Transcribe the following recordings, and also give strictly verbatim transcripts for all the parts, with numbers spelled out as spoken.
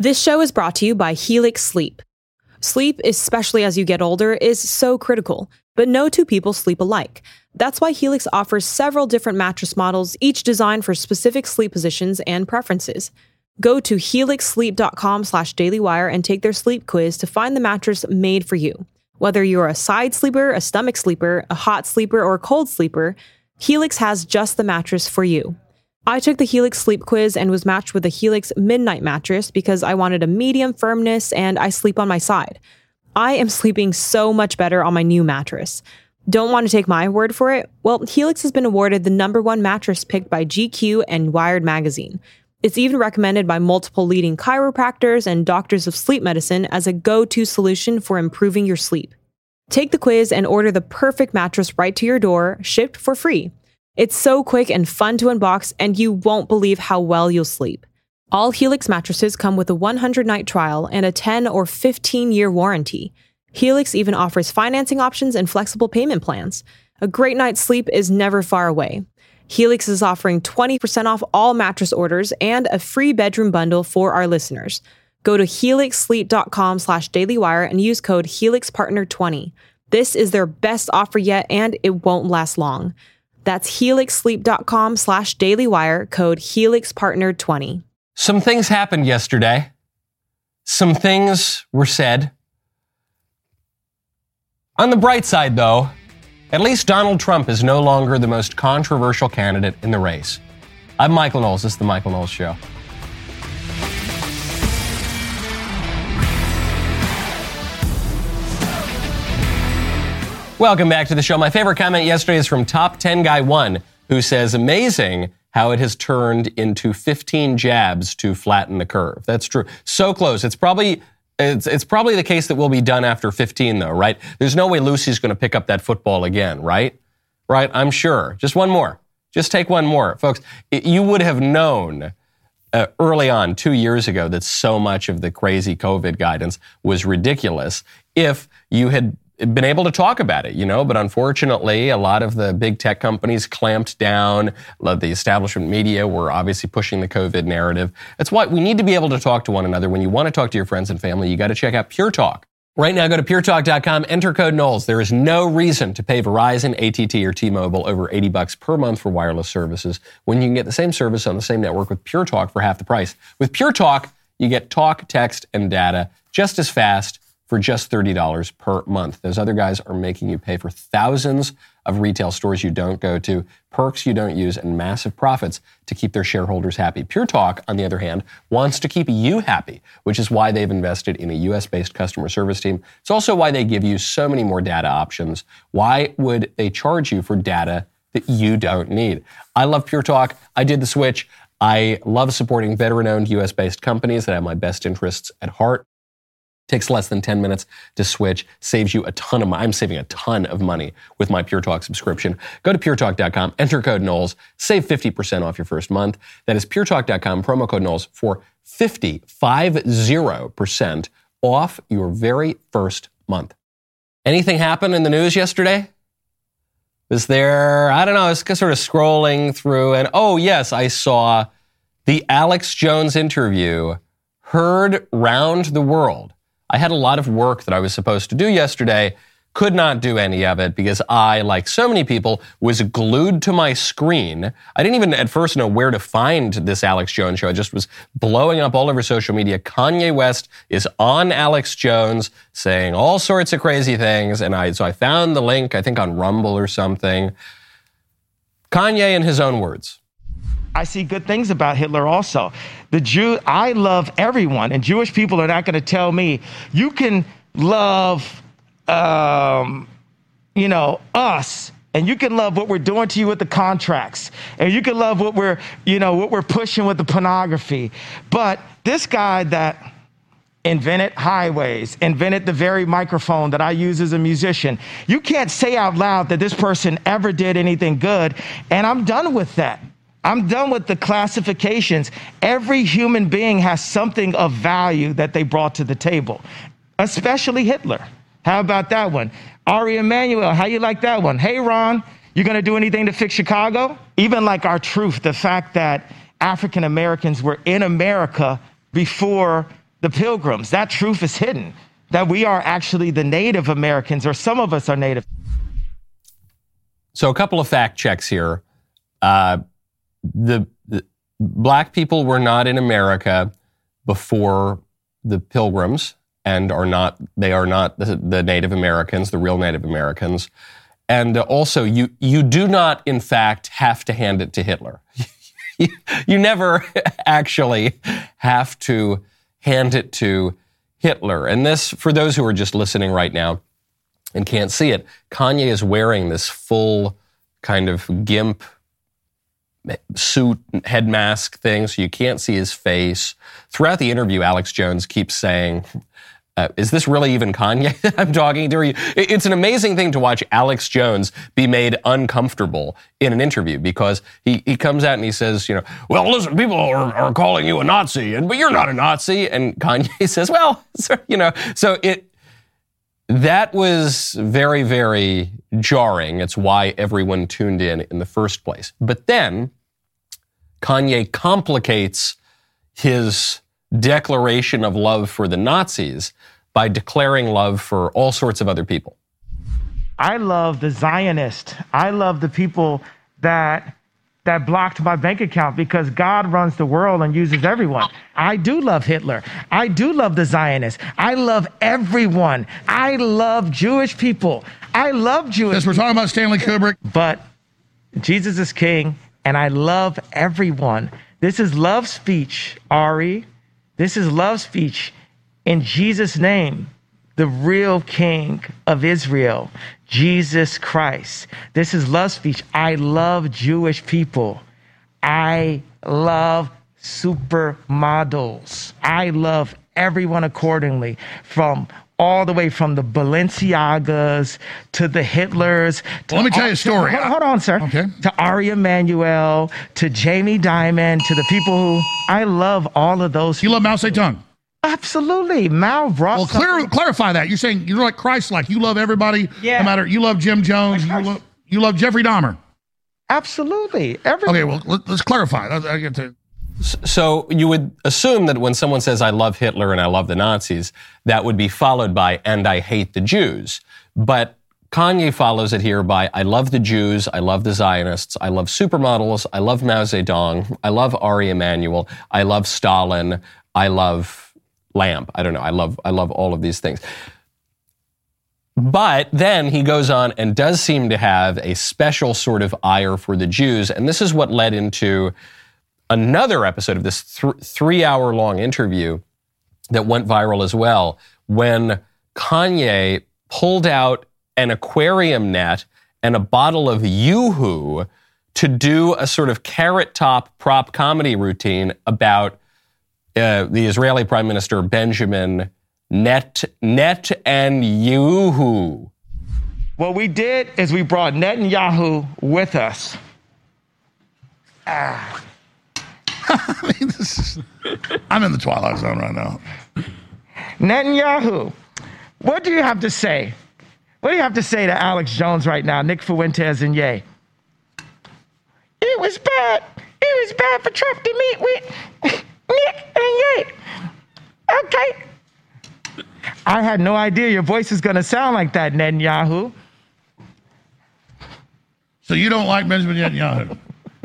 This show is brought to you by Helix Sleep. Sleep, especially as you get older, is so critical, but no two people sleep alike. That's why Helix offers several different mattress models, each designed for specific sleep positions and preferences. Go to helixsleep.com slash dailywire and take their sleep quiz to find the mattress made for you. Whether you're a side sleeper, a stomach sleeper, a hot sleeper, or a cold sleeper, Helix has just the mattress for you. I took the Helix sleep quiz and was matched with the Helix Midnight mattress because I wanted a medium firmness and I sleep on my side. I am sleeping so much better on my new mattress. Don't want to take my word for it? Well, Helix has been awarded the number one mattress picked by G Q and Wired magazine. It's even recommended by multiple leading chiropractors and doctors of sleep medicine as a go-to solution for improving your sleep. Take the quiz and order the perfect mattress right to your door, shipped for free. It's so quick and fun to unbox, and you won't believe how well you'll sleep. All Helix mattresses come with a one hundred night trial and a ten or fifteen year warranty. Helix even offers financing options and flexible payment plans. A great night's sleep is never far away. Helix is offering twenty percent off all mattress orders and a free bedroom bundle for our listeners. Go to helixsleep.com slash dailywire and use code helixpartner twenty. This is their best offer yet, and it won't last long. That's helixsleep.com slash dailywire, code helixpartner twenty. Some things happened yesterday. Some things were said. On the bright side, though, at least Donald Trump is no longer the most controversial candidate in the race. I'm Michael Knowles. This is The Michael Knowles Show. Welcome back to the show. My favorite comment yesterday is from Top ten Guy one, who says, amazing how it has turned into fifteen jabs to flatten the curve. That's true. So close. It's probably it's, it's probably the case that we'll be done after fifteen, though, right? There's no way Lucy's going to pick up that football again, right? Right? I'm sure. Just one more. Just take one more. Folks, it, you would have known uh, early on, two years ago, that so much of the crazy COVID guidance was ridiculous if you had been able to talk about it, you know, but unfortunately, a lot of the big tech companies clamped down. The establishment media were obviously pushing the COVID narrative. That's why we need to be able to talk to one another. When you want to talk to your friends and family, you got to check out Pure Talk. Right now, go to pure talk dot com, enter code Knowles. There is no reason to pay Verizon, A T T, or T-Mobile over eighty bucks per month for wireless services when you can get the same service on the same network with Pure Talk for half the price. With Pure Talk, you get talk, text, and data just as fast for just thirty dollars per month. Those other guys are making you pay for thousands of retail stores you don't go to, perks you don't use, and massive profits to keep their shareholders happy. Pure Talk, on the other hand, wants to keep you happy, which is why they've invested in a U S-based customer service team. It's also why they give you so many more data options. Why would they charge you for data that you don't need? I love Pure Talk. I did the switch. I love supporting veteran-owned U S-based companies that have my best interests at heart. Takes less than ten minutes to switch, saves you a ton of money. I'm saving a ton of money with my Pure Talk subscription. Go to pure talk dot com, enter code Knowles, save fifty percent off your first month. That is pure talk dot com, promo code Knowles for fifty, five zero percent off your very first month. Anything happen in the news yesterday? Was there, I don't know, I was sort of scrolling through and, oh yes, I saw the Alex Jones interview heard round the world. I had a lot of work that I was supposed to do yesterday, could not do any of it because I, like so many people, was glued to my screen. I didn't even at first know where to find this Alex Jones show. It just was blowing up all over social media. Kanye West is on Alex Jones saying all sorts of crazy things. And I, so I found the link, I think on Rumble or something. Kanye in his own words. I see good things about Hitler also. The Jew, I love everyone, and Jewish people are not going to tell me, you can love, um, you know, us, and you can love what we're doing to you with the contracts, and you can love what we're, you know, what we're pushing with the pornography. But this guy that invented highways, invented the very microphone that I use as a musician, you can't say out loud that this person ever did anything good, and I'm done with that. I'm done with the classifications. Every human being has something of value that they brought to the table, especially Hitler. How about that one? Ari Emanuel, how you like that one? Hey, Ron, you gonna do anything to fix Chicago? Even like our truth, the fact that African Americans were in America before the Pilgrims. That truth is hidden, that we are actually the Native Americans, or some of us are Native. So a couple of fact checks here. Uh, the, the black people were not in America before the Pilgrims, and are not, they are not the, the Native Americans, the real Native Americans. And also, you, you do not, in fact, have to hand it to Hitler. you, you never actually have to hand it to Hitler. And this, for those who are just listening right now and can't see it, Kanye is wearing this full kind of gimp suit, head mask thing, so you can't see his face. Throughout the interview, Alex Jones keeps saying, uh, is this really even Kanye that I'm talking to? It's an amazing thing to watch Alex Jones be made uncomfortable in an interview, because he, he comes out and he says, you know, well, listen, people are, are calling you a Nazi, and but you're not a Nazi. And Kanye says, well, you know, so it, that was very, very jarring. It's why everyone tuned in in the first place. But then Kanye complicates his declaration of love for the Nazis by declaring love for all sorts of other people. I love the Zionists. I love the people that that blocked my bank account, because God runs the world and uses everyone. I do love Hitler. I do love the Zionists. I love everyone. I love Jewish people. I love Jewish Yes, we're talking about Stanley Kubrick. But Jesus is king, and I love everyone. This is love speech, Ari. This is love speech in Jesus' name, the real King of Israel, Jesus Christ. This is love speech. I love Jewish people. I love supermodels. I love everyone accordingly, from all the way from the Balenciagas to the Hitlers. To well, let me tell you a story. Hold, hold on, sir. Okay. To Ari Emanuel, to Jamie Dimon, to the people who, I love all of those. You love Mao Zedong? Absolutely. Mao brought Well, clear, clarify that. You're saying you're like Christ-like. You love everybody, Yeah. no matter, you love Jim Jones, you love, you love Jeffrey Dahmer. Absolutely. Every- Okay, well, let, let's clarify. I, I get to... So you would assume that when someone says, I love Hitler and I love the Nazis, that would be followed by, and I hate the Jews. But Kanye follows it here by, I love the Jews, I love the Zionists, I love supermodels, I love Mao Zedong, I love Ari Emanuel, I love Stalin, I love Lamb. I don't know. I love, I love all of these things. But then he goes on and does seem to have a special sort of ire for the Jews. And this is what led into another episode of this th- three-hour-long interview that went viral as well, when Kanye pulled out an aquarium net and a bottle of Yoo-Hoo to do a sort of carrot top prop comedy routine about uh, the Israeli Prime Minister Benjamin Net Net and Netanyahu. What we did is we brought Netanyahu with us. I mean, this is, I'm in the twilight zone right now. Netanyahu, what do you have to say? What do you have to say to Alex Jones right now, Nick Fuentes and Ye? It was bad. It was bad for Trump to meet with Nick and Ye. Okay. I had no idea your voice is going to sound like that, Netanyahu. So you don't like Benjamin Netanyahu?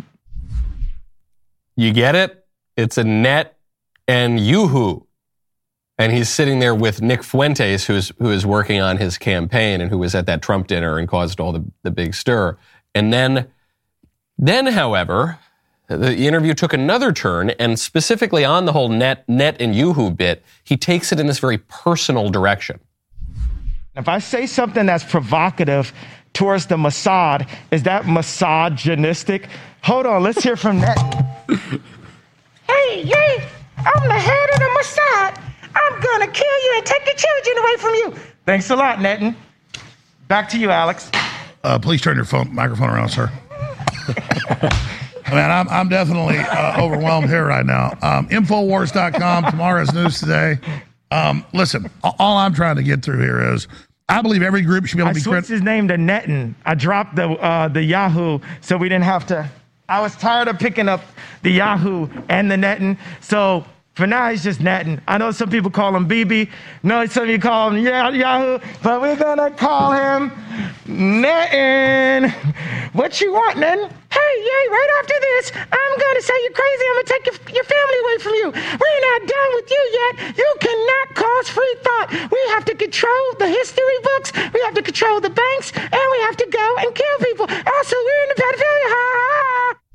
You get it? It's a net and Yoo-Hoo. And he's sitting there with Nick Fuentes, who's who is working on his campaign and who was at that Trump dinner and caused all the, the big stir. And then, then, however, the interview took another turn, and specifically on the whole net, net and Yoo-Hoo bit, he takes it in this very personal direction. If I say something that's provocative towards the Mossad, is that misogynistic? Hold on, let's hear from Netan. Hey, hey, I'm the head of the Mossad. I'm gonna kill you and take the children away from you. Thanks a lot, Netan. Back to you, Alex. Uh, please turn your phone microphone around, sir. Man, I'm, I'm definitely uh, overwhelmed here right now. Um, Infowars dot com, tomorrow's news today. Um, listen, all I'm trying to get through here is, I believe every group should be able I to be switched critical. his name to Netan. I dropped the uh, the Yahoo so we didn't have to. I was tired of picking up the Yahoo and the Netan. So For now, he's just Netan. I know some people call him B B. No, some of you call him Yahoo. But we're going to call him Netan. What you want, Netan? Hey, yay, right after this, I'm going to say you're crazy. I'm going to take your, your family away from you. We're not done with you yet. You cannot cause free thought. We have to control the history books. We have to control the banks. And we have to go and kill people. Also, we're in the pedophilia. Ha, ha, ha.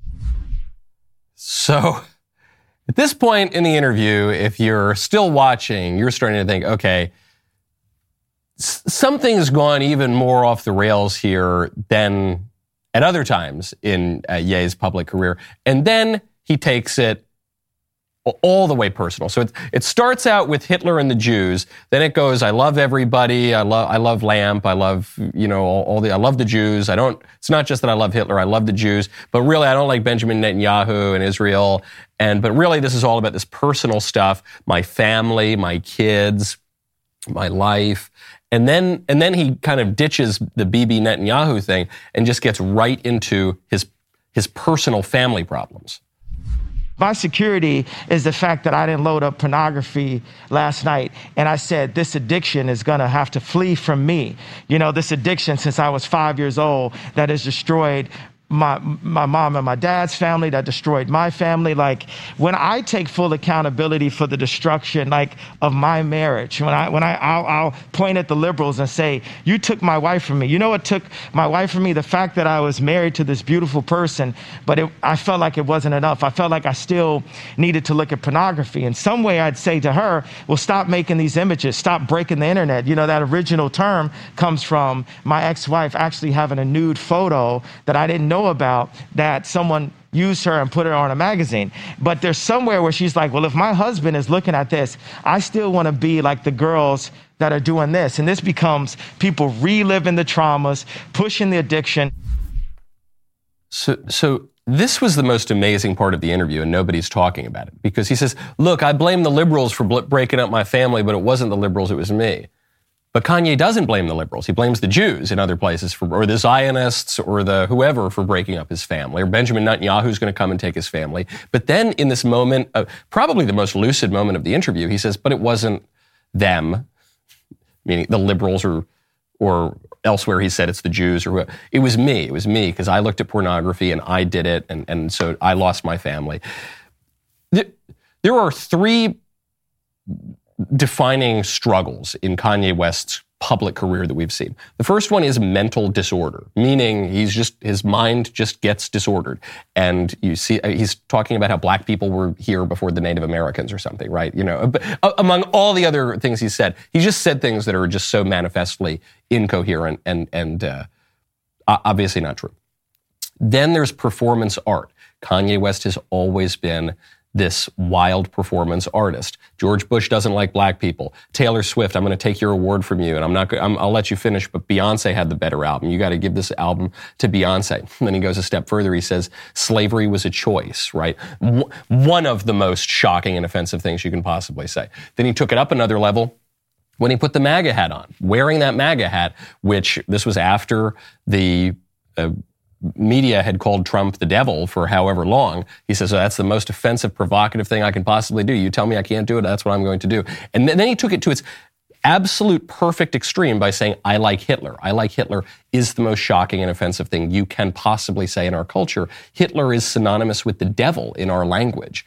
So at this point in the interview, if you're still watching, you're starting to think, okay, s- something's gone even more off the rails here than at other times in uh, Ye's public career. And then he takes it all the way personal. So it, it starts out with Hitler and the Jews. Then it goes, I love everybody. I love, I love Lamp. I love, you know, all, all the, I love the Jews. I don't, it's not just that I love Hitler. I love the Jews, but really I don't like Benjamin Netanyahu and Israel. And, but really this is all about this personal stuff, my family, my kids, my life. And then, and then he kind of ditches the Bibi Netanyahu thing and just gets right into his, his personal family problems. My security is the fact that I didn't load up pornography last night. And I said, this addiction is going to have to flee from me. You know, this addiction since I was five years old that has destroyed my my mom and my dad's family, that destroyed my family. Like, when I take full accountability for the destruction, like, of my marriage, when I when I I'll, I'll point at the liberals and say, you took my wife from me. You know what took my wife from me? The fact that I was married to this beautiful person, but it, I felt like it wasn't enough. I felt like I still needed to look at pornography. In some way, I'd say to her, well, stop making these images, stop breaking the internet. You know, that original term comes from my ex-wife actually having a nude photo that I didn't know about, that someone used her and put her on a magazine. But there's somewhere where she's like, well, if my husband is looking at this, I still want to be like the girls that are doing this. And this becomes people reliving the traumas, pushing the addiction. So, so this was the most amazing part of the interview, and nobody's talking about it, because he says, look, I blame the liberals for bl- breaking up my family, but it wasn't the liberals, it was me. But Kanye doesn't blame the liberals. He blames the Jews in other places, for, or the Zionists, or the whoever for breaking up his family, or Benjamin Netanyahu's going to come and take his family. But then in this moment, uh, probably the most lucid moment of the interview, he says, but it wasn't them, meaning the liberals, or or elsewhere he said it's the Jews, or whoever. It was me. It was me, because I looked at pornography and I did it, and, and so I lost my family. There, there are three defining struggles in Kanye West's public career that we've seen. The first one is mental disorder, meaning he's just, his mind just gets disordered. And you see, he's talking about how black people were here before the Native Americans or something, right? You know, but among all the other things he said, he just said things that are just so manifestly incoherent and, and, uh, obviously not true. Then there's performance art. Kanye West has always been this wild performance artist. George Bush doesn't like black people. Taylor Swift, I'm going to take your award from you, and I'm not. I'm, I'll let you finish. But Beyonce had the better album. You got to give this album to Beyonce. And then he goes a step further. He says slavery was a choice. Right, w- one of the most shocking and offensive things you can possibly say. Then he took it up another level when he put the MAGA hat on, wearing that MAGA hat, which this was after the Uh, media had called Trump the devil for however long. He says, oh, that's the most offensive, provocative thing I can possibly do. You tell me I can't do it, that's what I'm going to do. And then he took it to its absolute perfect extreme by saying, I like Hitler. I like Hitler is the most shocking and offensive thing you can possibly say in our culture. Hitler is synonymous with the devil in our language.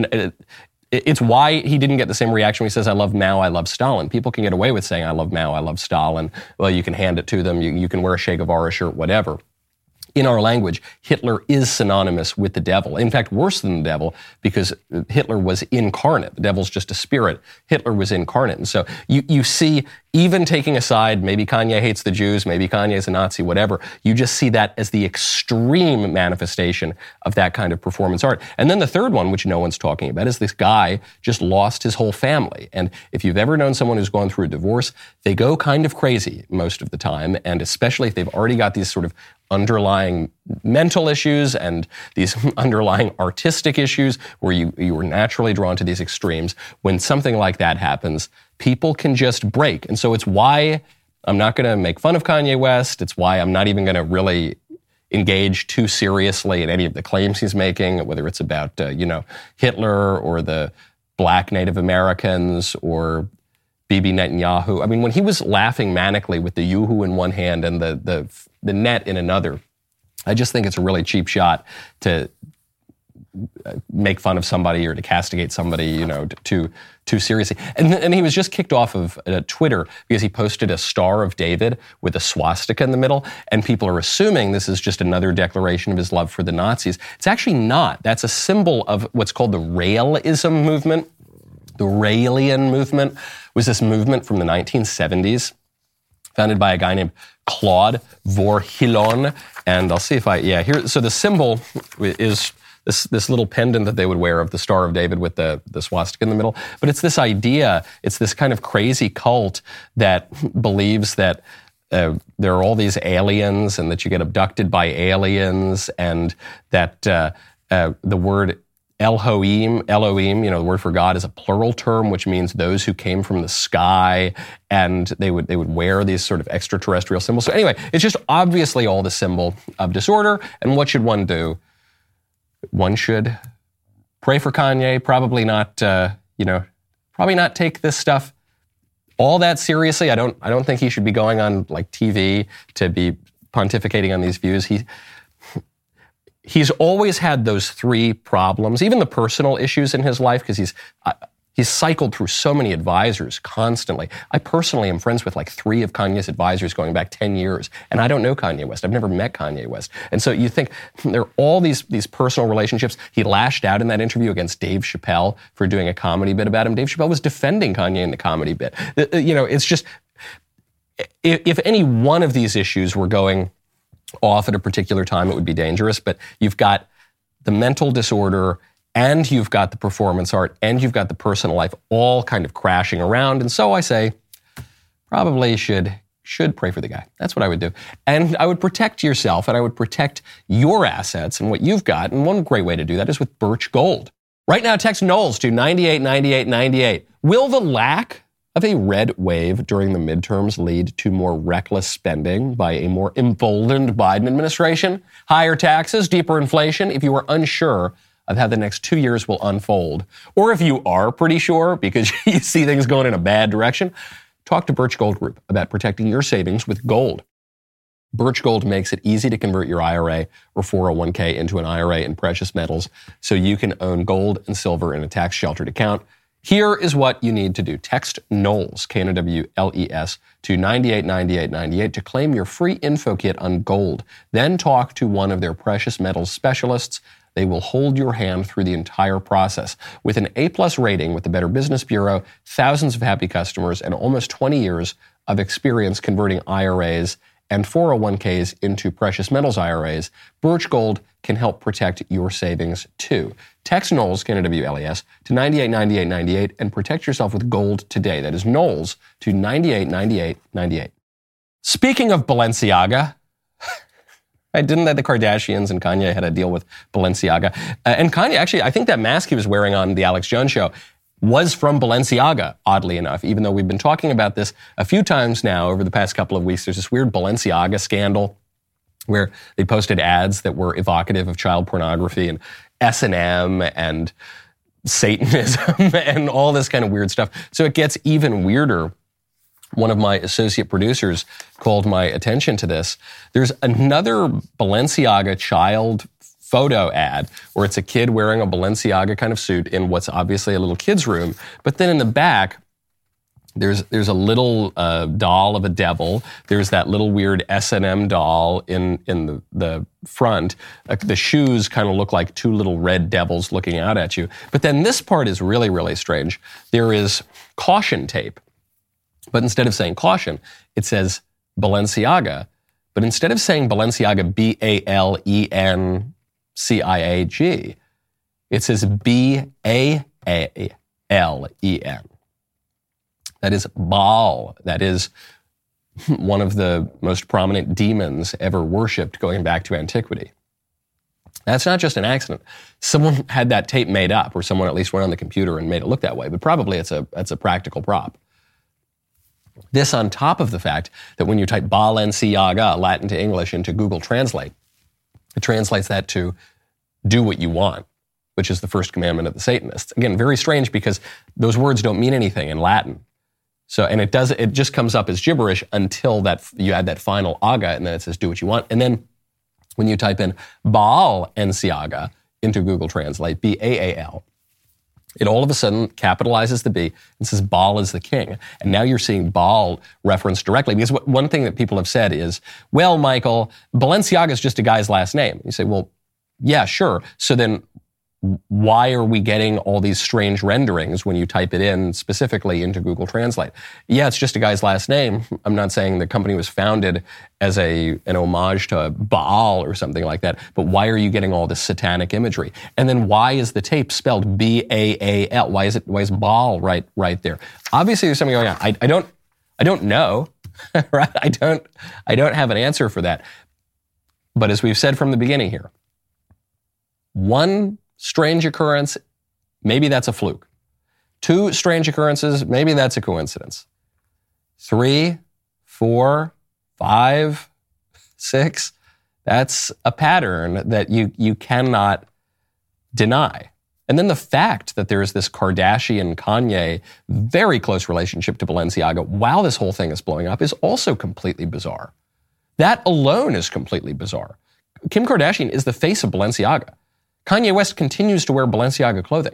It's why he didn't get the same reaction when he says, I love Mao, I love Stalin. People can get away with saying, I love Mao, I love Stalin. Well, you can hand it to them. You, you can wear a Che Guevara shirt, whatever. In our language, Hitler is synonymous with the devil. In fact, worse than the devil, because Hitler was incarnate. The devil's just a spirit. Hitler was incarnate. And so you, you see, even taking aside, maybe Kanye hates the Jews, maybe Kanye's a Nazi, whatever, you just see that as the extreme manifestation of that kind of performance art. And then the third one, which no one's talking about, is this guy just lost his whole family. And if you've ever known someone who's gone through a divorce, they go kind of crazy most of the time. And especially if they've already got these sort of underlying mental issues and these underlying artistic issues where you, you were naturally drawn to these extremes. When something like that happens, people can just break. And so it's why I'm not going to make fun of Kanye West. It's why I'm not even going to really engage too seriously in any of the claims he's making, whether it's about, uh, you know, Hitler or the black Native Americans or Bibi Netanyahu. I mean, when he was laughing manically with the yoo-hoo in one hand and the the the net in another, I just think it's a really cheap shot to make fun of somebody or to castigate somebody, you know, too too seriously. And, and he was just kicked off of uh, Twitter because he posted a Star of David with a swastika in the middle, and people are assuming this is just another declaration of his love for the Nazis. It's actually not. That's a symbol of what's called the Raelism movement. The Raelian movement was this movement from the nineteen seventies, founded by a guy named Claude Vorhillon. And I'll see if I, yeah, here, so the symbol is This, this little pendant that they would wear of the Star of David with the, the swastika in the middle. But it's this idea, it's this kind of crazy cult that believes that uh, there are all these aliens and that you get abducted by aliens and that uh, uh, the word Elohim, Elohim, you know, the word for God is a plural term, which means those who came from the sky, and they would they would wear these sort of extraterrestrial symbols. So anyway, it's just obviously all the symbol of disorder. And what should one do? One should pray for Kanye, probably not, uh, you know, probably not take this stuff all that seriously. I don't, I don't think he should be going on like T V to be pontificating on these views. He, he's always had those three problems, even the personal issues in his life, because he's, uh, he's cycled through so many advisors constantly. I personally am friends with like three of Kanye's advisors going back ten years, and I don't know Kanye West. I've never met Kanye West. And so you think there are all these, these personal relationships. He lashed out in that interview against Dave Chappelle for doing a comedy bit about him. Dave Chappelle was defending Kanye in the comedy bit. You know, it's just, if any one of these issues were going off at a particular time, it would be dangerous. But you've got the mental disorder, and you've got the performance art, and you've got the personal life all kind of crashing around. And so I say, probably should should pray for the guy. That's what I would do. And I would protect yourself, and I would protect your assets and what you've got. And one great way to do that is with Birch Gold. Right now, text Knowles to nine eight nine eight nine eight. Will the lack of a red wave during the midterms lead to more reckless spending by a more emboldened Biden administration? Higher taxes, deeper inflation? If you are unsure of how the next two years will unfold, or if you are pretty sure because you see things going in a bad direction, talk to Birch Gold Group about protecting your savings with gold. Birch Gold makes it easy to convert your I R A or four oh one k into an I R A in precious metals so you can own gold and silver in a tax-sheltered account. Here is what you need to do. Text Knowles, K N O W L E S, to nine eight nine eight nine eight to claim your free info kit on gold. Then talk to one of their precious metals specialists. They will hold your hand through the entire process. With an A-plus rating with the Better Business Bureau, thousands of happy customers, and almost twenty years of experience converting I R As and four oh one k's into precious metals I R As, Birch Gold can help protect your savings too. Text Knowles, K N O W L E S, to nine eight nine eight nine eight and protect yourself with gold today. That is Knowles to nine eight nine eight nine eight. Speaking of Balenciaga, I didn't that the Kardashians and Kanye had a deal with Balenciaga. Uh, and Kanye, actually, I think that mask he was wearing on the Alex Jones show was from Balenciaga, oddly enough, even though we've been talking about this a few times now over the past couple of weeks. There's this weird Balenciaga scandal where they posted ads that were evocative of child pornography and S and M and Satanism and all this kind of weird stuff. So it gets even weirder. One of my associate producers called my attention to this. There's another Balenciaga child photo ad where it's a kid wearing a Balenciaga kind of suit in what's obviously a little kid's room. But then in the back, there's there's a little uh, doll of a devil. There's that little weird S and M doll in, in the, the front. Uh, the shoes kind of look like two little red devils looking out at you. But then this part is really, really strange. There is caution tape. But instead of saying caution, it says Balenciaga. But instead of saying Balenciaga, B A L E N C I A G, it says B A L E N. That is Baal. That is one of the most prominent demons ever worshipped going back to antiquity. That's not just an accident. Someone had that tape made up, or someone at least went on the computer and made it look that way. But probably it's a, it's a practical prop. This on top of the fact that when you type Balenciaga, Latin to English, into Google Translate, it translates that to do what you want, which is the first commandment of the Satanists. Again, very strange because those words don't mean anything in Latin. So, and it does, it just comes up as gibberish until that you add that final aga, and then it says, do what you want. And then when you type in Baal Ensiaga into Google Translate, B A A L, it all of a sudden capitalizes the B and says Baal is the king. And now you're seeing Baal referenced directly. Because what, one thing that people have said is, well, Michael, Balenciaga is just a guy's last name. You say, well, yeah, sure. So then why are we getting all these strange renderings when you type it in specifically into Google Translate? Yeah, it's just a guy's last name. I'm not saying the company was founded as a an homage to Baal or something like that, but why are you getting all this satanic imagery? And then why is the tape spelled B A A L? Why is it why is Baal right right there? Obviously there's something going on. I, I don't I don't know. Right? I don't I don't have an answer for that. But as we've said from the beginning here, one strange occurrence, maybe that's a fluke. Two strange occurrences, maybe that's a coincidence. Three, four, five, six, that's a pattern that you, you cannot deny. And then the fact that there is this Kardashian-Kanye very close relationship to Balenciaga while this whole thing is blowing up is also completely bizarre. That alone is completely bizarre. Kim Kardashian is the face of Balenciaga. Kanye West continues to wear Balenciaga clothing.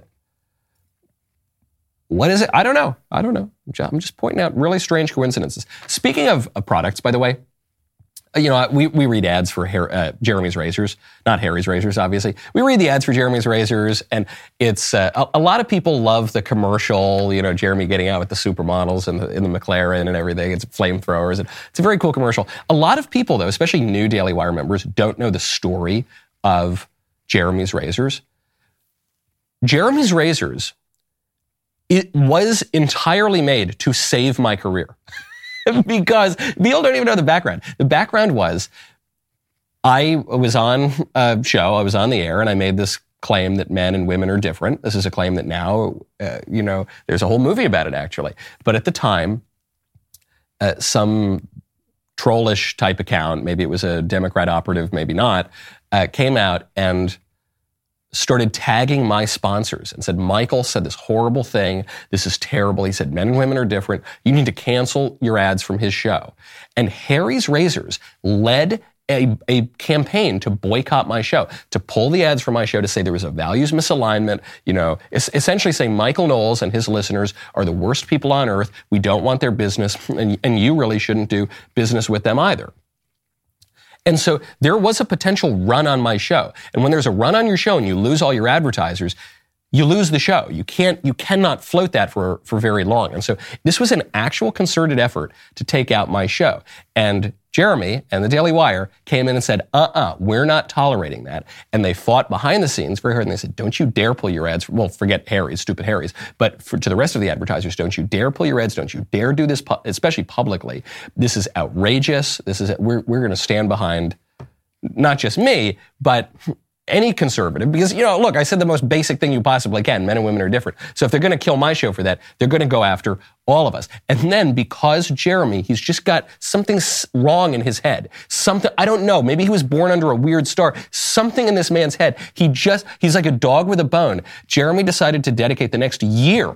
What is it? I don't know. I don't know. I'm just pointing out really strange coincidences. Speaking of, of products, by the way, you know, we, we read ads for hair, uh, Jeremy's Razors, not Harry's Razors, obviously. We read the ads for Jeremy's Razors, and it's uh, a, a lot of people love the commercial, you know, Jeremy getting out with the supermodels and the, in the McLaren and everything. It's flamethrowers, and it's a very cool commercial. A lot of people, though, especially new Daily Wire members, don't know the story of Jeremy's Razors. Jeremy's Razors, it was entirely made to save my career. Because people don't even know the background. The background was, I was on a show, I was on the air, and I made this claim that men and women are different. This is a claim that now, uh, you know, there's a whole movie about it, actually. But at the time, uh, some trollish type account, maybe it was a Democrat operative, maybe not, uh, came out and started tagging my sponsors and said, Michael said this horrible thing. This is terrible. He said, men and women are different. You need to cancel your ads from his show. And Harry's Razors led a, a campaign to boycott my show, to pull the ads from my show, to say there was a values misalignment, you know, es- essentially saying Michael Knowles and his listeners are the worst people on earth. We don't want their business, and, and you really shouldn't do business with them either. And so there was a potential run on my show. And when there's a run on your show and you lose all your advertisers, you lose the show. You can't, you cannot float that for, for very long. And so this was an actual concerted effort to take out my show. And Jeremy and the Daily Wire came in and said, uh-uh, we're not tolerating that. And they fought behind the scenes very hard, and they said, don't you dare pull your ads. Well, forget Harry's, stupid Harry's. But for, to the rest of the advertisers, don't you dare pull your ads. Don't you dare do this, pu- especially publicly. This is outrageous. This is, we're, we're going to stand behind not just me, but any conservative, because, you know, look, I said the most basic thing you possibly can. Men and women are different. So if they're going to kill my show for that, they're going to go after all of us. And then because Jeremy, he's just got something wrong in his head. Something, I don't know, maybe he was born under a weird star. Something in this man's head. He just, he's like a dog with a bone. Jeremy decided to dedicate the next year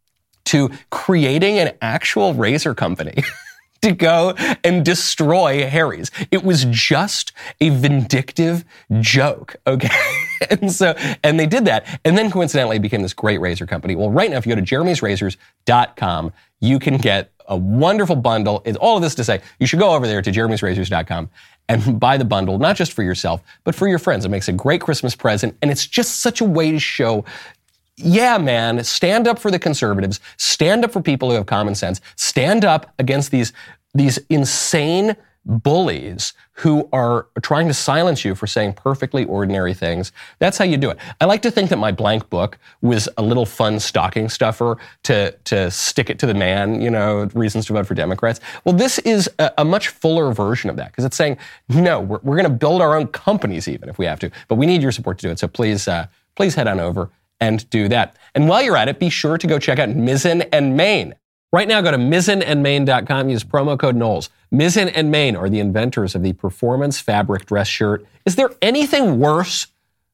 to creating an actual razor company. To go and destroy Harry's. It was just a vindictive joke, okay? and so, and they did that, and then coincidentally it became this great razor company. Well, right now, if you go to jeremy's razors dot com, you can get a wonderful bundle. It's all of this to say, you should go over there to jeremy's razors dot com and buy the bundle, not just for yourself, but for your friends. It makes a great Christmas present, and it's just such a way to show, yeah, man, stand up for the conservatives, stand up for people who have common sense, stand up against these, these insane bullies who are trying to silence you for saying perfectly ordinary things. That's how you do it. I like to think that my blank book was a little fun stocking stuffer to, to stick it to the man, you know, reasons to vote for Democrats. Well, this is a, a much fuller version of that, because it's saying, no, we're, we're going to build our own companies even if we have to, but we need your support to do it. So please, uh, please head on over and do that. And while you're at it, be sure to go check out Mizzen and Main. Right now, go to mizzen and main dot com, use promo code Knowles. Mizzen and Main are the inventors of the performance fabric dress shirt. Is there anything worse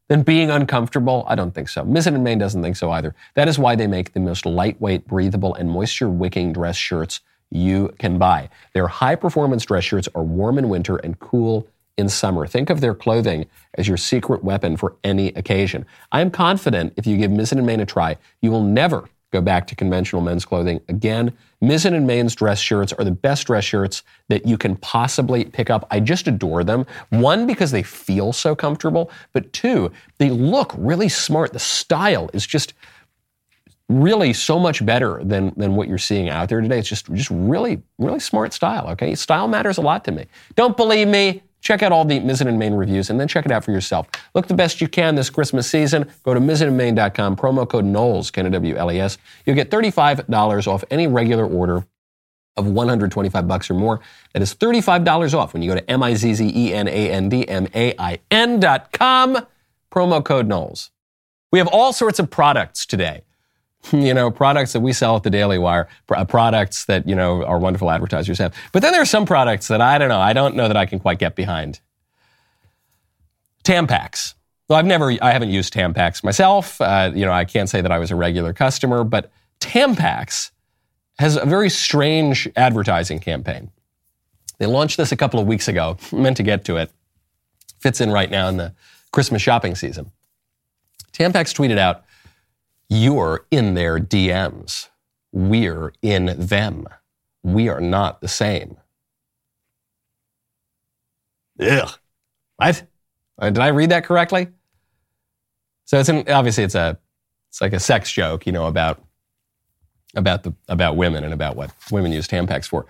than being uncomfortable? I don't think so. Mizzen and Main doesn't think so either. That is why they make the most lightweight, breathable, and moisture-wicking dress shirts you can buy. Their high-performance dress shirts are warm in winter and cool in summer. Think of their clothing as your secret weapon for any occasion. I am confident if you give Mizzen and Main a try, you will never go back to conventional men's clothing again. Mizzen and Main's dress shirts are the best dress shirts that you can possibly pick up. I just adore them. One, because they feel so comfortable, but two, they look really smart. The style is just really so much better than, than what you're seeing out there today. It's just, just really, really smart style, okay? Style matters a lot to me. Don't believe me? Check out all the Mizzen and Main reviews and then check it out for yourself. Look the best you can this Christmas season. Go to mizzen and main dot com, promo code Knowles, K N O W L E S. You'll get thirty-five dollars off any regular order of one hundred twenty-five bucks or more. That is thirty-five dollars off when you go to M I Z Z E N A N D M A I N dot com, promo code Knowles. We have all sorts of products today. You know, products that we sell at the Daily Wire, products that, you know, our wonderful advertisers have. But then there are some products that I don't know, I don't know that I can quite get behind. Tampax. Well, I've never, I haven't used Tampax myself. Uh, you know, I can't say that I was a regular customer, but Tampax has a very strange advertising campaign. They launched this a couple of weeks ago. I meant to get to it. Fits in right now in the Christmas shopping season. Tampax tweeted out, "You're in their D Ms. We're in them. We are not the same." Ugh. What? Did I read that correctly? So it's an, obviously it's a it's like a sex joke, you know, about about the about women and about what women use Tampax for.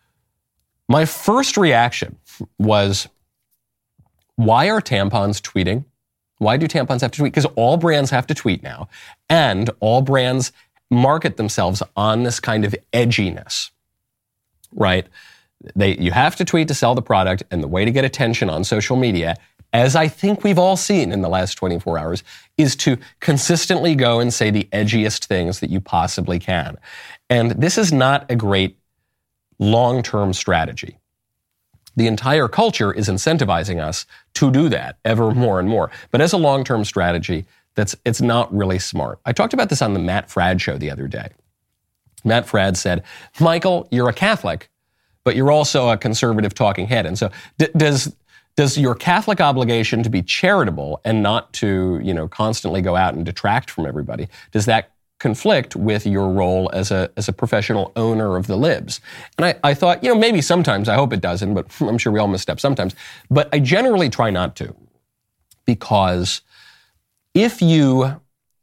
My first reaction was, why are tampons tweeting? Why do tampons have to tweet? Because all brands have to tweet now, and all brands market themselves on this kind of edginess, right? They, you have to tweet to sell the product, and the way to get attention on social media, as I think we've all seen in the last twenty-four hours, is to consistently go and say the edgiest things that you possibly can. And this is not a great long-term strategy. The entire culture is incentivizing us to do that ever more and more. But as a long-term strategy, that's it's not really smart. I talked about this on the Matt Fradd show the other day. Matt Fradd said, "Michael, you're a Catholic, but you're also a conservative talking head. And so d- does does your Catholic obligation to be charitable and not to, you know, constantly go out and detract from everybody, does that conflict with your role as a as a professional owner of the libs?" And I, I thought, you know, maybe sometimes, I hope it doesn't, but I'm sure we all misstep sometimes. But I generally try not to, because if you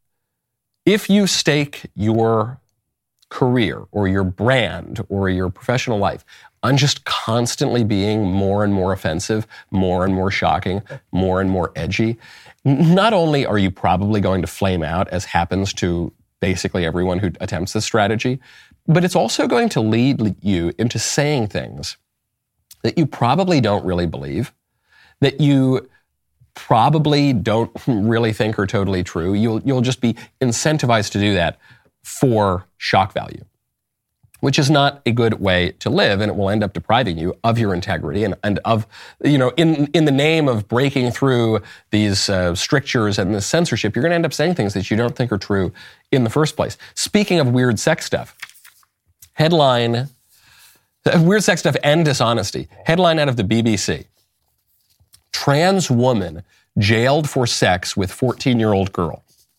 if you stake your career or your brand or your professional life on just constantly being more and more offensive, more and more shocking, more and more edgy, not only are you probably going to flame out, as happens to basically everyone who attempts this strategy, but it's also going to lead you into saying things that you probably don't really believe, that you probably don't really think are totally true. You'll, you'll just be incentivized to do that for shock value, which is not a good way to live, and it will end up depriving you of your integrity and, and of, you know, in, in the name of breaking through these uh, strictures and this censorship, you're going to end up saying things that you don't think are true in the first place. Speaking of weird sex stuff, headline, weird sex stuff and dishonesty, headline out of the B B C, trans woman jailed for sex with fourteen-year-old girl.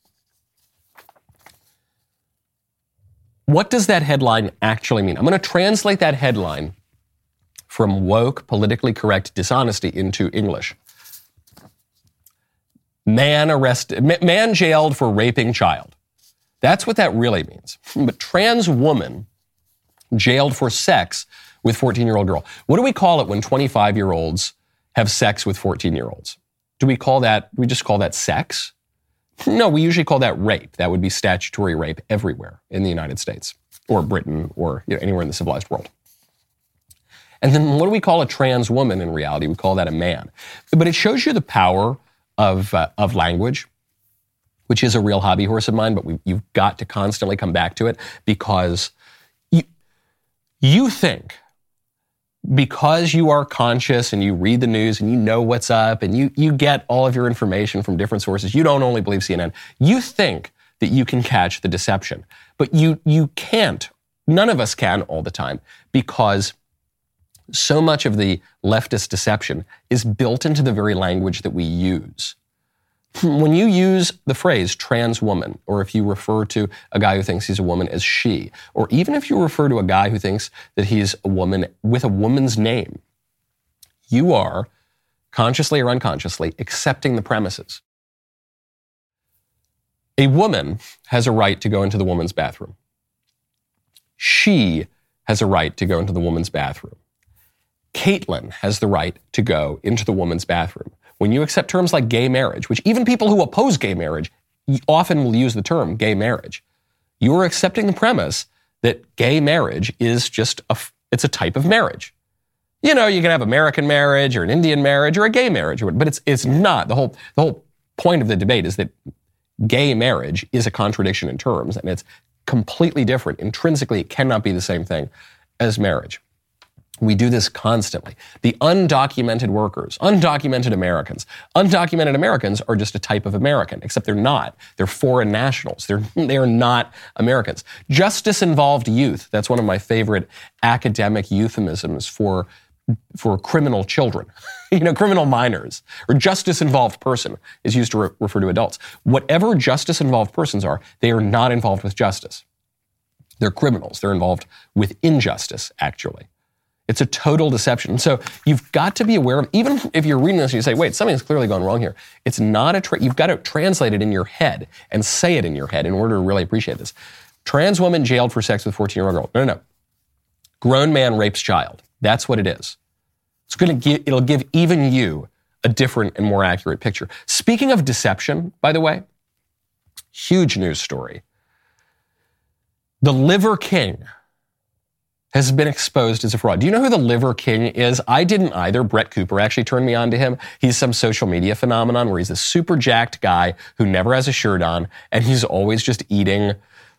What does that headline actually mean? I'm going to translate that headline from woke, politically correct dishonesty into English. Man arrested, man jailed for raping child. That's what that really means. But trans woman jailed for sex with fourteen-year-old girl. What do we call it when twenty-five-year-olds have sex with fourteen-year-olds? Do we call that, we just call that sex? No, we usually call that rape. That would be statutory rape everywhere in the United States or Britain or, you know, anywhere in the civilized world. And then what do we call a trans woman in reality? We call that a man. But it shows you the power of uh, of language, which is a real hobby horse of mine, but we, you've got to constantly come back to it, because you, you think because you are conscious and you read the news and you know what's up and you, you get all of your information from different sources, you don't only believe C N N. You think that you can catch the deception, but you, you can't. None of us can all the time, because so much of the leftist deception is built into the very language that we use. When you use the phrase trans woman, or if you refer to a guy who thinks he's a woman as she, or even if you refer to a guy who thinks that he's a woman with a woman's name, you are, consciously or unconsciously, accepting the premises. A woman has a right to go into the woman's bathroom. She has a right to go into the woman's bathroom. Caitlyn has the right to go into the woman's bathroom. When you accept terms like gay marriage, which even people who oppose gay marriage often will use the term gay marriage, you are accepting the premise that gay marriage is just a, it's a type of marriage. You know, you can have American marriage or an Indian marriage or a gay marriage, but it's it's not. The whole the whole point of the debate is that gay marriage is a contradiction in terms, and it's completely different. Intrinsically, it cannot be the same thing as marriage. We do this constantly. The undocumented workers, undocumented Americans, undocumented Americans are just a type of American, except they're not. They're foreign nationals. They're, they're not Americans. Justice-involved youth, that's one of my favorite academic euphemisms for, for criminal children, you know, criminal minors, or justice-involved person is used to re- refer to adults. Whatever justice-involved persons are, they are not involved with justice. They're criminals. They're involved with injustice, actually. It's a total deception. So you've got to be aware of, even if you're reading this and you say, wait, something's clearly gone wrong here. It's not a, tra- you've got to translate it in your head and say it in your head in order to really appreciate this. Trans woman jailed for sex with fourteen-year-old girl. No, no, no. Grown man rapes child. That's what it is. It's going to give, it'll give even you a different and more accurate picture. Speaking of deception, by the way, huge news story. The Liver King has been exposed as a fraud. Do you know who the Liver King is? I didn't either. Brett Cooper actually turned me on to him. He's some social media phenomenon where he's a super jacked guy who never has a shirt on, and he's always just eating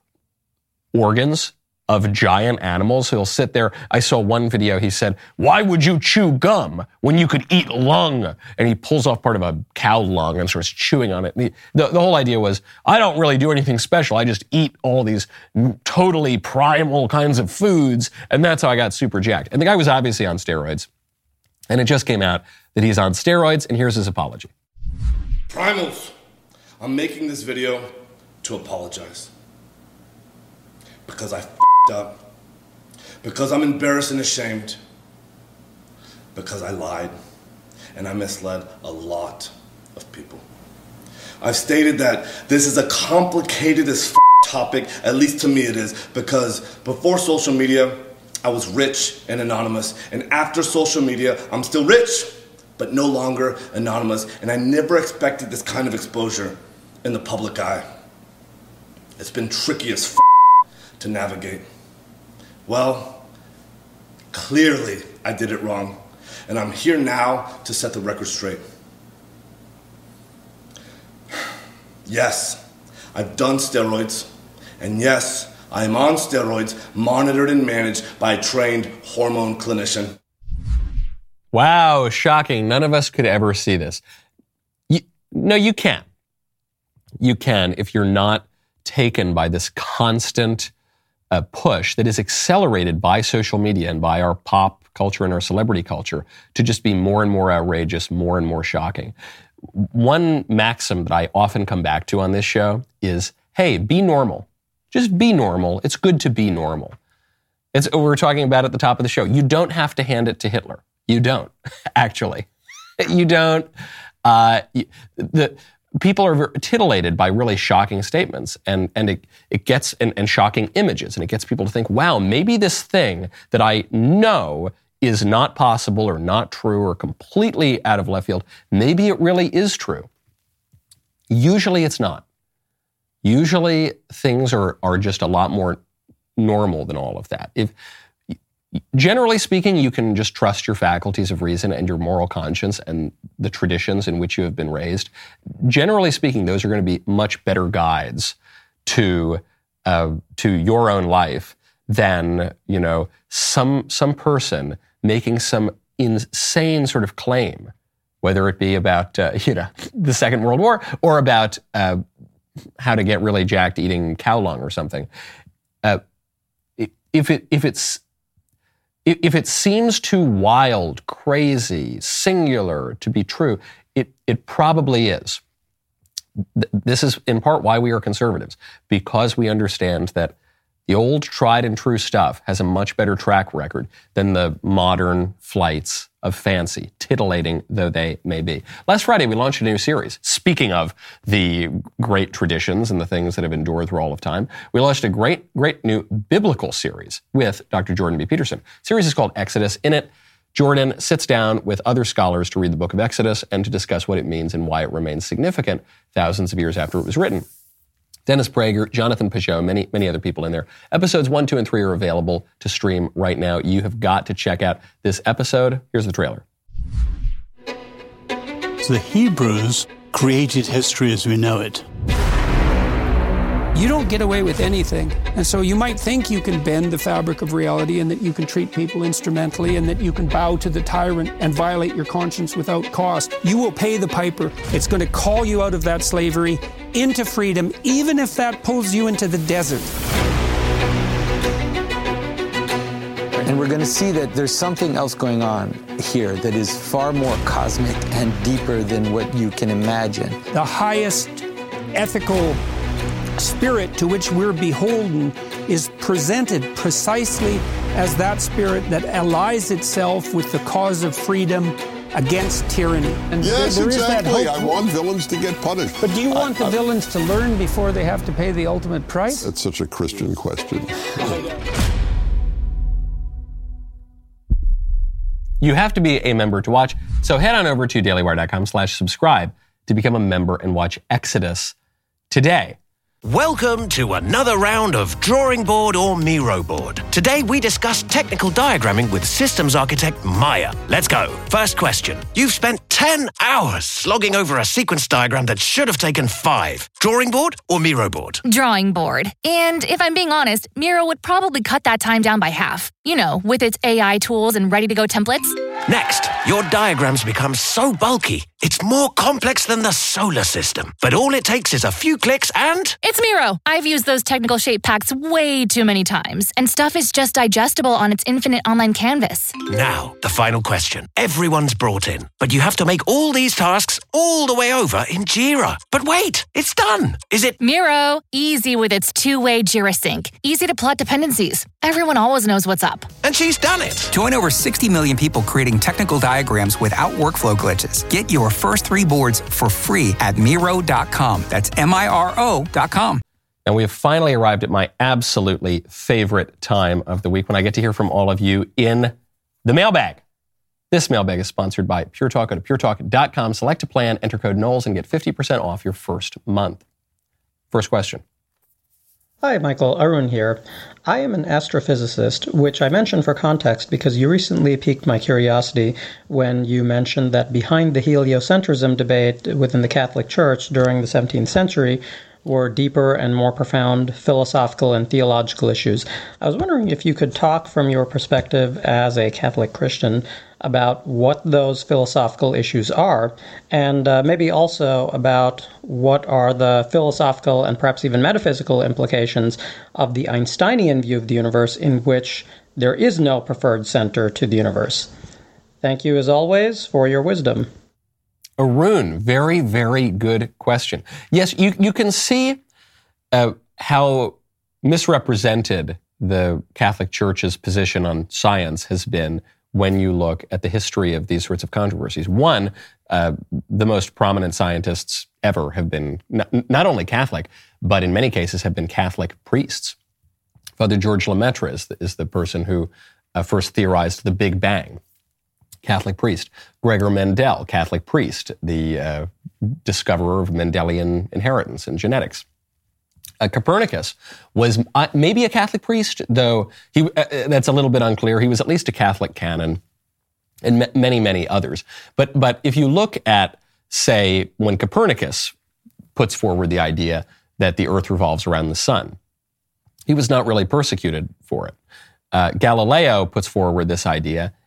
organs of giant animals. He'll sit there. I saw one video. He said, why would you chew gum when you could eat lung? And he pulls off part of a cow lung and starts chewing on it. The, the, the whole idea was, I don't really do anything special. I just eat all these totally primal kinds of foods. And that's how I got super jacked. And the guy was obviously on steroids. And it just came out that he's on steroids. And here's his apology. Primals, I'm making this video to apologize. Because I f***ed up. Because I'm embarrassed and ashamed. Because I lied. And I misled a lot of people. I've stated that this is a complicated as f*** topic, at least to me it is, because before social media, I was rich and anonymous. And after social media, I'm still rich, but no longer anonymous. And I never expected this kind of exposure in the public eye. It's been tricky as f*** to navigate. Well, clearly I did it wrong, and I'm here now to set the record straight. Yes, I've done steroids, and yes, I am on steroids, monitored and managed by a trained hormone clinician. Wow, shocking. None of us could ever see this. You, no, you can. You can if you're not taken by this constant a push that is accelerated by social media and by our pop culture and our celebrity culture to just be more and more outrageous, more and more shocking. One maxim that I often come back to on this show is, hey, be normal. Just be normal. It's good to be normal. It's what we were talking about at the top of the show. You don't have to hand it to Hitler. You don't, actually. You don't. Uh, the People are titillated by really shocking statements and, and it, it gets, and, and shocking images. And it gets people to think, wow, maybe this thing that I know is not possible or not true or completely out of left field, maybe it really is true. Usually it's not. Usually things are, are just a lot more normal than all of that. If, Generally speaking, you can just trust your faculties of reason and your moral conscience and the traditions in which you have been raised. Generally speaking, those are going to be much better guides to uh, to your own life than, you know, some some person making some insane sort of claim, whether it be about, uh, you know, the Second World War or about uh, how to get really jacked eating cow lung or something. Uh, if it if it's if it seems too wild, crazy, singular to be true, it it probably is. This is in part why we are conservatives, because we understand that the old tried and true stuff has a much better track record than the modern flights of fancy, titillating though they may be. Last Friday, we launched a new series. Speaking of the great traditions and the things that have endured through all of time, we launched a great, great new biblical series with Doctor Jordan B. Peterson. The series is called Exodus. In it, Jordan sits down with other scholars to read the book of Exodus and to discuss what it means and why it remains significant thousands of years after it was written. Dennis Prager, Jonathan Peugeot, many, many other people in there. Episodes one, two, and three are available to stream right now. You have got to check out this episode. Here's the trailer. The Hebrews created history as we know it. You don't get away with anything. And so you might think you can bend the fabric of reality and that you can treat people instrumentally and that you can bow to the tyrant and violate your conscience without cost. You will pay the piper. It's going to call you out of that slavery into freedom, even if that pulls you into the desert. And we're going to see that there's something else going on here that is far more cosmic and deeper than what you can imagine. The highest ethical spirit to which we're beholden is presented precisely as that spirit that allies itself with the cause of freedom against tyranny. And yes, there, there exactly. Is that I want villains to get punished. But do you want I, the I, villains to learn before they have to pay the ultimate price? That's such a Christian question. You have to be a member to watch, so head on over to dailywire.com slash subscribe to become a member and watch Exodus today. Welcome to another round of Drawing Board or Miro Board. Today we discuss technical diagramming with systems architect Maya. Let's go. First question. You've spent ten hours slogging over a sequence diagram that should have taken five. Drawing board or Miro board? Drawing board. And if I'm being honest, Miro would probably cut that time down by half. You know, with its A I tools and ready-to-go templates. Next, your diagrams become so bulky, it's more complex than the solar system. But all it takes is a few clicks and... It's Miro. I've used those technical shape packs way too many times, and stuff is just digestible on its infinite online canvas. Now, the final question. Everyone's brought in, but you have to make all these tasks all the way over in Jira. But wait, it's done. Is it... Miro. Easy with its two-way Jira sync. Easy to plot dependencies. Everyone always knows what's up. And she's done it. Join over sixty million people creating technical diagrams without workflow glitches. Get your first three boards for free at Miro dot com. That's M I R O dot com. And we have finally arrived at my absolutely favorite time of the week when I get to hear from all of you in the mailbag. This mailbag is sponsored by Pure Talk. Go to pure talk dot com, select a plan, enter code Knowles, and get fifty percent off your first month. First question. Hi, Michael. Arun here. I am an astrophysicist, which I mention for context because you recently piqued my curiosity when you mentioned that behind the heliocentrism debate within the Catholic Church during the seventeenth century were deeper and more profound philosophical and theological issues. I was wondering if you could talk from your perspective as a Catholic Christian about what those philosophical issues are, and uh, maybe also about what are the philosophical and perhaps even metaphysical implications of the Einsteinian view of the universe in which there is no preferred center to the universe. Thank you, as always, for your wisdom. Arun, very, very good question. Yes, you, you can see uh, how misrepresented the Catholic Church's position on science has been when you look at the history of these sorts of controversies. One, uh, the most prominent scientists ever have been not, not only Catholic, but in many cases have been Catholic priests. Father George Lemaitre is the, is the person who uh, first theorized the Big Bang. Catholic priest. Gregor Mendel, Catholic priest, the uh, discoverer of Mendelian inheritance and genetics. Uh, Copernicus was uh, maybe a Catholic priest, though he uh, that's a little bit unclear. He was at least a Catholic canon, and m- many, many others. But but if you look at, say, when Copernicus puts forward the idea that the Earth revolves around the sun, he was not really persecuted for it. Uh, Galileo puts forward this idea,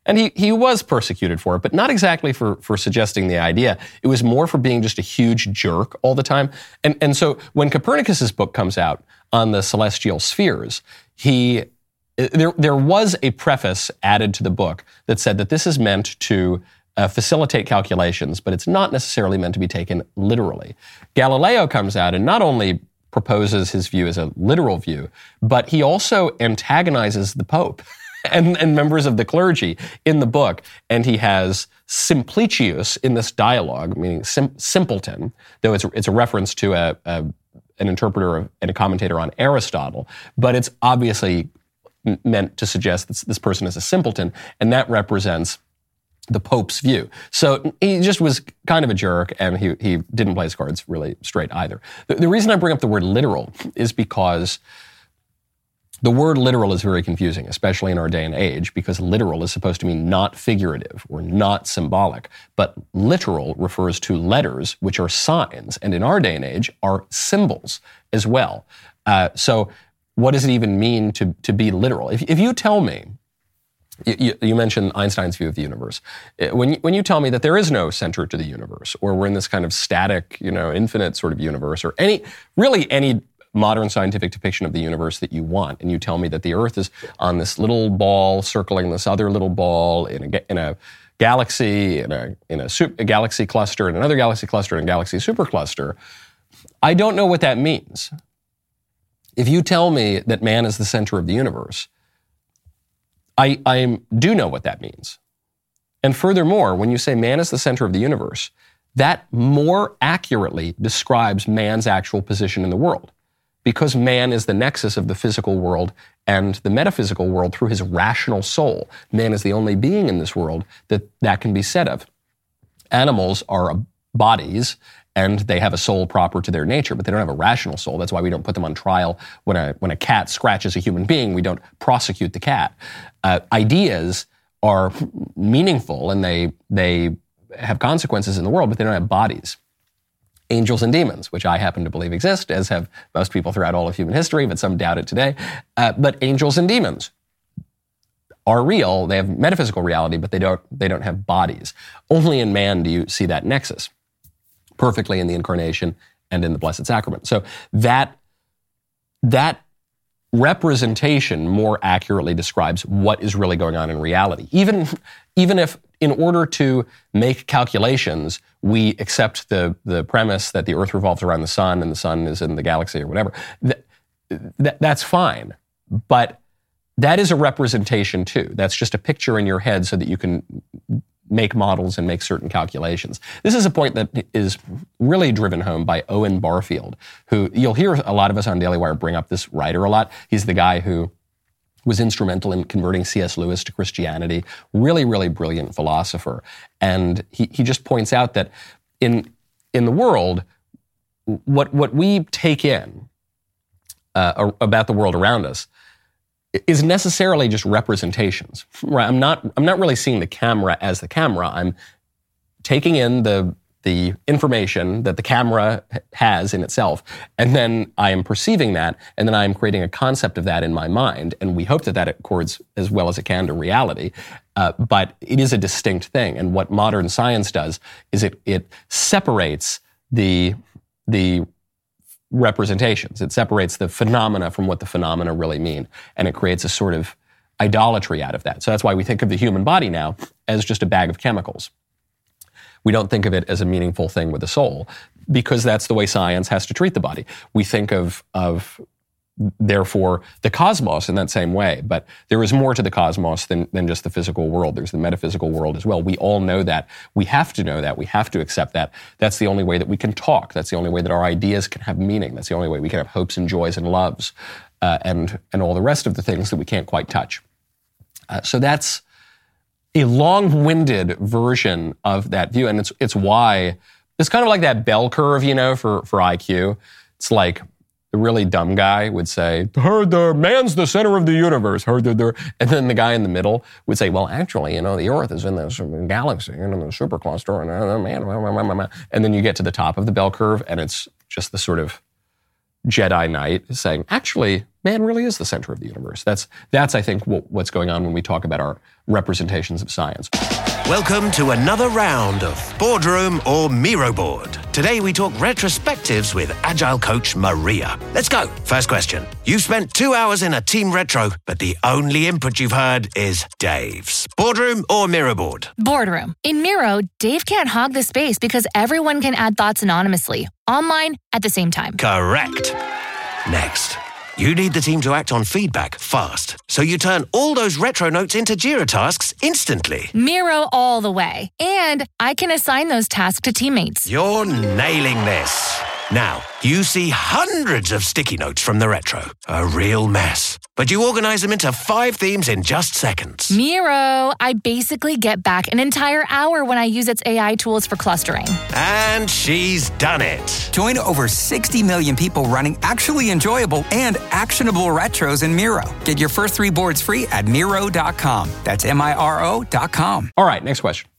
And he, he was persecuted for it, but not exactly for, for suggesting the idea. It was more for being just a huge jerk all the time. And, and so when Copernicus's book comes out on the celestial spheres, he, there, there was a preface added to the book that said that this is meant to uh, facilitate calculations, but it's not necessarily meant to be taken literally. Galileo comes out and not only proposes his view as a literal view, but he also antagonizes the Pope and, and members of the clergy in the book. And he has Simplicius in this dialogue, meaning sim- simpleton, though it's, it's a reference to a, a, an interpreter of, and a commentator on Aristotle, but it's obviously meant to suggest that this person is a simpleton, and that represents the Pope's view. So he just was kind of a jerk, and he he didn't play his cards really straight either. The, the reason I bring up the word literal is because the word literal is very confusing, especially in our day and age, because literal is supposed to mean not figurative or not symbolic, but literal refers to letters, which are signs, and in our day and age are symbols as well. Uh, so what does it even mean to, to be literal? If, if you tell me, You, you mentioned Einstein's view of the universe. When you, when you tell me that there is no center to the universe, or we're in this kind of static, you know, infinite sort of universe, or any, really any modern scientific depiction of the universe that you want, and you tell me that the Earth is on this little ball circling this other little ball in a, in a galaxy, in a in a, super, a galaxy cluster, and another galaxy cluster, and a galaxy supercluster, I don't know what that means. If you tell me that man is the center of the universe, I, I do know what that means. And furthermore, when you say man is the center of the universe, that more accurately describes man's actual position in the world, because man is the nexus of the physical world and the metaphysical world through his rational soul. Man is the only being in this world that that can be said of. Animals are bodies, and they have a soul proper to their nature, but they don't have a rational soul. That's why we don't put them on trial. When a when a cat scratches a human being, we don't prosecute the cat. Uh, ideas are meaningful, and they they have consequences in the world, but they don't have bodies. Angels and demons, which I happen to believe exist, as have most people throughout all of human history, but some doubt it today. Uh, but angels and demons are real. They have metaphysical reality, but they don't they don't have bodies. Only in man do you see that nexus perfectly in the Incarnation and in the Blessed Sacrament. So that, that representation more accurately describes what is really going on in reality. Even, even if in order to make calculations, we accept the, the premise that the Earth revolves around the sun and the sun is in the galaxy or whatever, that, that, that's fine. But that is a representation too. That's just a picture in your head so that you can make models and make certain calculations. This is a point that is really driven home by Owen Barfield, who you'll hear a lot of us on Daily Wire bring up this writer a lot. He's the guy who was instrumental in converting C S Lewis to Christianity. Really, really brilliant philosopher. And he, he just points out that in, in the world, what, what we take in uh, about the world around us is necessarily just representations. Right? I'm not I'm not really seeing the camera as the camera. I'm taking in the the information that the camera has in itself, and then I am perceiving that, and then I am creating a concept of that in my mind, and we hope that that accords as well as it can to reality. Uh, but it is a distinct thing, and what modern science does is it it separates the the representations. It separates the phenomena from what the phenomena really mean, and it creates a sort of idolatry out of that. So that's why we think of the human body now as just a bag of chemicals. We don't think of it as a meaningful thing with a soul, because that's the way science has to treat the body. We think of, of therefore, the cosmos in that same way, but there is more to the cosmos than, than just the physical world. There's the metaphysical world as well. We all know that. We have to know that. We have to accept that. That's the only way that we can talk. That's the only way that our ideas can have meaning. That's the only way we can have hopes and joys and loves, uh, and, and all the rest of the things that we can't quite touch. Uh, so that's a long-winded version of that view, and it's it's why it's kind of like that bell curve, you know, for, for I Q. It's like the really dumb guy would say, "Heard the man's the center of the universe." Heard the, and then the guy in the middle would say, "Well, actually, you know, the Earth is in this galaxy and in the supercluster, and uh, man," and then you get to the top of the bell curve, and it's just the sort of Jedi Knight saying, "Actually, man really is the center of the universe. That's, that's I think, what, what's going on when we talk about our representations of science. Welcome to another round of Boardroom or Miro Board. Today we talk retrospectives with Agile coach Maria. Let's go. First question. You've spent two hours in a team retro, but the only input you've heard is Dave's. Boardroom or Miro Board? Boardroom. In Miro, Dave can't hog the space because everyone can add thoughts anonymously, online, at the same time. Correct. Next. You need the team to act on feedback fast, so you turn all those retro notes into Jira tasks instantly. Miro all the way. And I can assign those tasks to teammates. You're nailing this. Now, you see hundreds of sticky notes from the retro. A real mess. But you organize them into five themes in just seconds. Miro, I basically get back an entire hour when I use its A I tools for clustering. And she's done it. Join over sixty million people running actually enjoyable and actionable retros in Miro. Get your first three boards free at Miro dot com. That's M I R O dot com. All right, next question.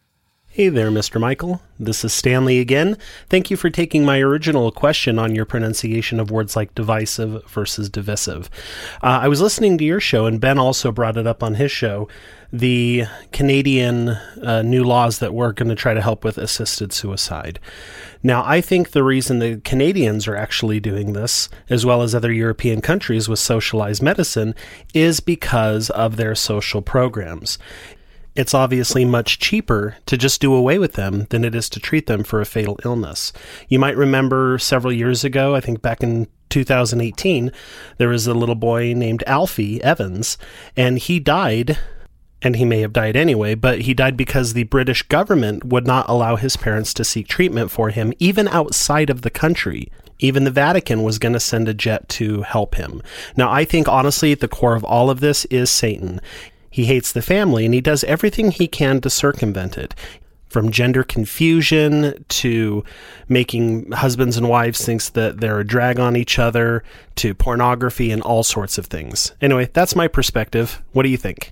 Hey there, Mister Michael. This is Stanley again. Thank you for taking my original question on your pronunciation of words like divisive versus divisive. Uh, I was listening to your show, and Ben also brought it up on his show, the Canadian uh, new laws that were going to try to help with assisted suicide. Now, I think the reason the Canadians are actually doing this, as well as other European countries with socialized medicine, is because of their social programs. It's obviously much cheaper to just do away with them than it is to treat them for a fatal illness. You might remember several years ago, I think back in two thousand eighteen, there was a little boy named Alfie Evans, and he died, and he may have died anyway, but he died because the British government would not allow his parents to seek treatment for him, even outside of the country. Even the Vatican was going to send a jet to help him. Now, I think, honestly, at the core of all of this is Satan. He hates the family, and he does everything he can to circumvent it, from gender confusion to making husbands and wives think that they're a drag on each other, to pornography and all sorts of things. Anyway, that's my perspective. What do you think?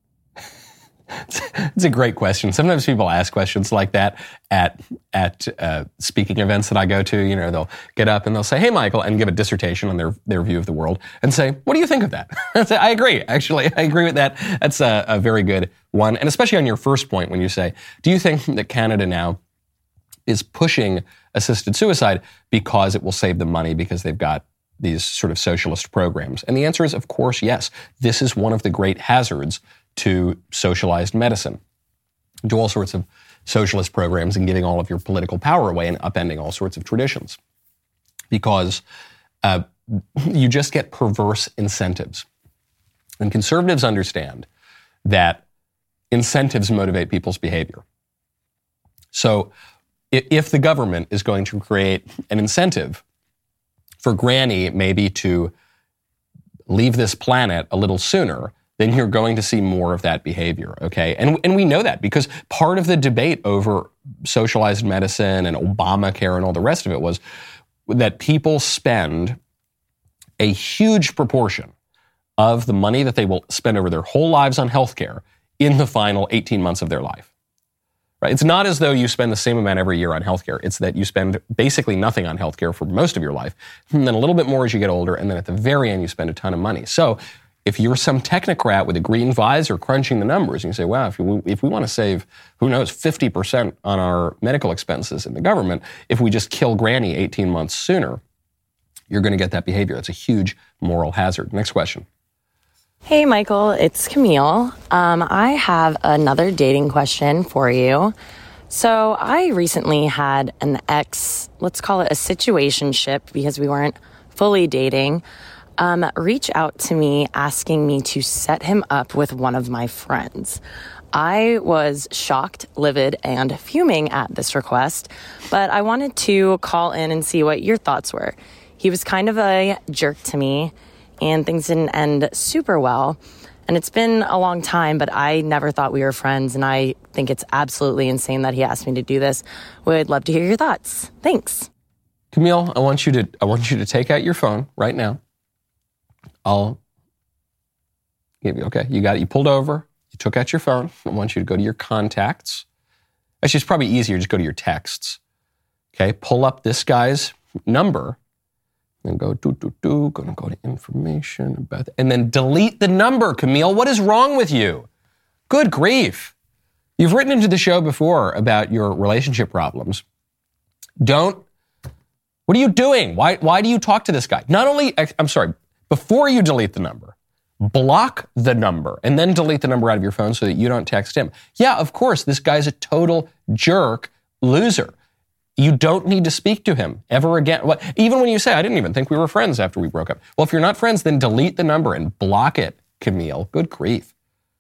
It's a great question. Sometimes people ask questions like that at at uh, speaking events that I go to. You know, they'll get up and they'll say, "Hey, Michael," and give a dissertation on their their view of the world, and say, "What do you think of that?" I say, "I agree. Actually, I agree with that. That's a, a very good one." And especially on your first point, when you say, "Do you think that Canada now is pushing assisted suicide because it will save them money because they've got these sort of socialist programs?" And the answer is, of course, yes. This is one of the great hazards to socialized medicine, to all sorts of socialist programs and giving all of your political power away and upending all sorts of traditions. Because uh, you just get perverse incentives. And conservatives understand that incentives motivate people's behavior. So if the government is going to create an incentive for Granny maybe to leave this planet a little sooner, then you're going to see more of that behavior, okay? And, and we know that because part of the debate over socialized medicine and Obamacare and all the rest of it was that people spend a huge proportion of the money that they will spend over their whole lives on healthcare in the final eighteen months of their life, right? It's not as though you spend the same amount every year on healthcare. It's that you spend basically nothing on healthcare for most of your life, and then a little bit more as you get older, and then at the very end you spend a ton of money. So if you're some technocrat with a green visor crunching the numbers and you say, wow, if we, if we want to save, who knows, fifty percent on our medical expenses in the government, if we just kill Granny eighteen months sooner, you're going to get that behavior. It's a huge moral hazard. Next question. Hey, Michael, it's Camille. Um, I have another dating question for you. So I recently had an ex, let's call it a situationship because we weren't fully dating, um, reach out to me asking me to set him up with one of my friends. I was shocked, livid, and fuming at this request, but I wanted to call in and see what your thoughts were. He was kind of a jerk to me, and things didn't end super well. And it's been a long time, but I never thought we were friends, and I think it's absolutely insane that he asked me to do this. Would love to hear your thoughts. Thanks. Camille, I want you to I want you to take out your phone right now. I'll give you, okay, you got it. You pulled over, you took out your phone. I want you to go to your contacts. Actually, it's probably easier, just go to your texts. Okay, pull up this guy's number. And go do, do, do, gonna go to information about that. And then delete the number, Camille. What is wrong with you? Good grief. You've written into the show before about your relationship problems. Don't, what are you doing? Why, why do you talk to this guy? Not only, I'm sorry, before you delete the number, block the number and then delete the number out of your phone so that you don't text him. Yeah, of course, this guy's a total jerk loser. You don't need to speak to him ever again. Well, even when you say, I didn't even think we were friends after we broke up. Well, if you're not friends, then delete the number and block it, Camille. Good grief.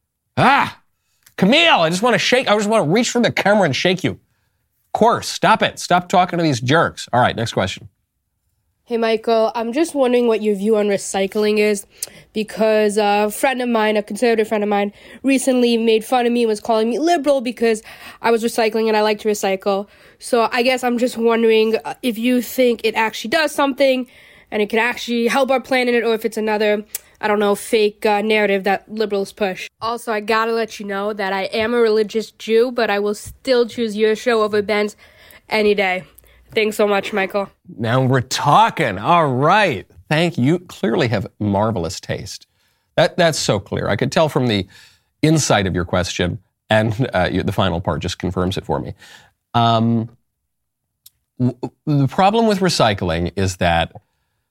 Ah, Camille, I just want to shake. I just want to reach for the camera and shake you. Of course, stop it. Stop talking to these jerks. All right, next question. Hey, Michael, I'm just wondering what your view on recycling is, because a friend of mine, a conservative friend of mine, recently made fun of me and was calling me liberal because I was recycling and I like to recycle. So I guess I'm just wondering if you think it actually does something and it can actually help our planet, or if it's another, I don't know, fake uh, narrative that liberals push. Also, I gotta let you know that I am a religious Jew, but I will still choose your show over Ben's any day. Thanks so much, Michael. Now we're talking. All right. Thank you. You clearly have marvelous taste. That That's so clear. I could tell from the insight of your question, and uh, the final part just confirms it for me. Um, w- the problem with recycling is that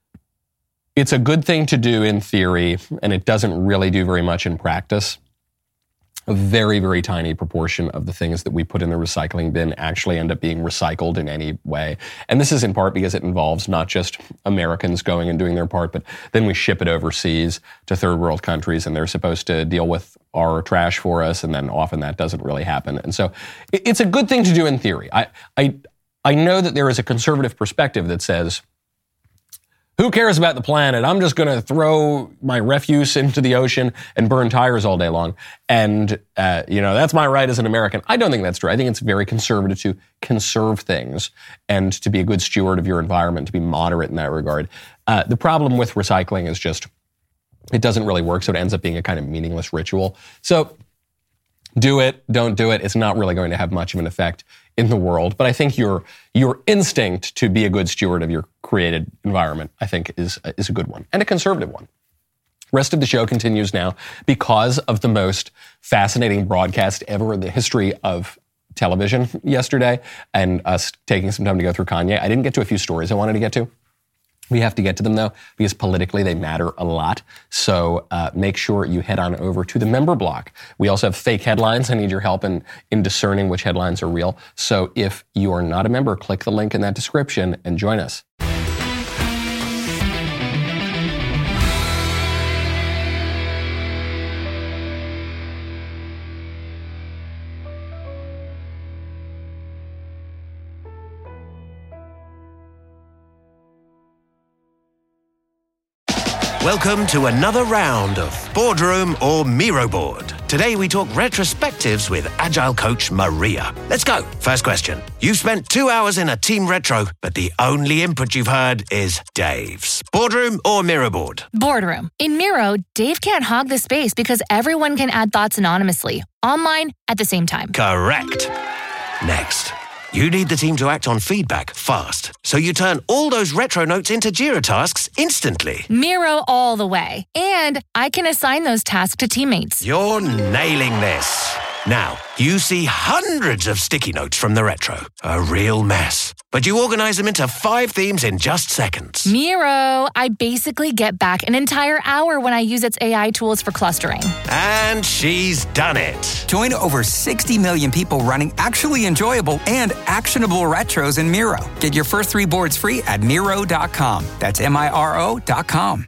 it's a good thing to do in theory, and it doesn't really do very much in practice. A very, very tiny proportion of the things that we put in the recycling bin actually end up being recycled in any way. And this is in part because it involves not just Americans going and doing their part, but then we ship it overseas to third world countries, and they're supposed to deal with our trash for us, and then often that doesn't really happen. And so it's a good thing to do in theory. I, I, I know that there is a conservative perspective that says, who cares about the planet? I'm just going to throw my refuse into the ocean and burn tires all day long. And, uh, you know, that's my right as an American. I don't think that's true. I think it's very conservative to conserve things and to be a good steward of your environment, to be moderate in that regard. Uh, the problem with recycling is just it doesn't really work, so it ends up being a kind of meaningless ritual. So do it, don't do it. It's not really going to have much of an effect in the world. But I think your your instinct to be a good steward of your created environment, I think, is, is a good one, and a conservative one. Rest of the show continues now because of the most fascinating broadcast ever in the history of television yesterday, and us taking some time to go through Kanye. I didn't get to a few stories I wanted to get to. We have to get to them, though, because politically they matter a lot. So uh, make sure you head on over to the member block. We also have fake headlines. I need your help in, in discerning which headlines are real. So if you are not a member, click the link in that description and join us. Welcome to another round of Boardroom or Miro Board. Today we talk retrospectives with Agile coach Maria. Let's go. First question. You've spent two hours in a team retro, but the only input you've heard is Dave's. Boardroom or Miro Board? Boardroom. In Miro, Dave can't hog the space because everyone can add thoughts anonymously, online at the same time. Correct. Next. You need the team to act on feedback fast, so you turn all those retro notes into Jira tasks instantly. Miro all the way. And I can assign those tasks to teammates. You're nailing this. Now, you see hundreds of sticky notes from the retro. A real mess. But you organize them into five themes in just seconds. Miro, I basically get back an entire hour when I use its A I tools for clustering. And she's done it. Join over sixty million people running actually enjoyable and actionable retros in Miro. Get your first three boards free at Miro dot com. That's M I R O dot com.